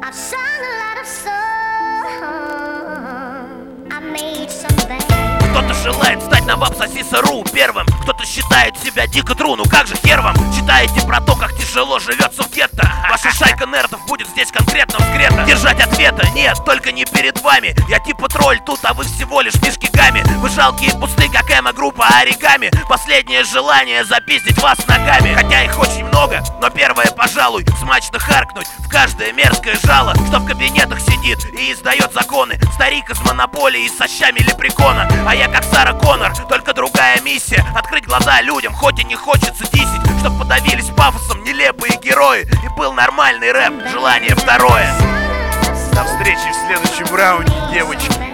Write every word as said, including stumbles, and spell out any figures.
I've sung a lot of songs. I made some bad. Кто-то желает стать на вапсосиса.ру первым, кто-то считает себя дико тру. Ну как же хер вам? Читаете про то, как тяжело живется в гетто. Ваша шайка нердов будет здесь конкретно взгрета. Держать ответа нет, только не перед вами. Я типа тролль тут, а вы всего лишь мишки гами. Вы жалкие пусты, как эмо-группа оригами. Последнее желание запиздить вас ногами. Хотя их очень много, но первое, пожалуй, смачно харкнуть в каждое мерзкое жало, что в кабинетах сидит и издает законы. Старик из монополии со щами лепрекона. А я как Сара Коннор, только другая миссия. Открыть глаза людям, хоть и не хочется десять, чтоб подавились пафосом нелепые герои и был нормальный рэп, желание второе. До встречи в следующем раунде, девочки.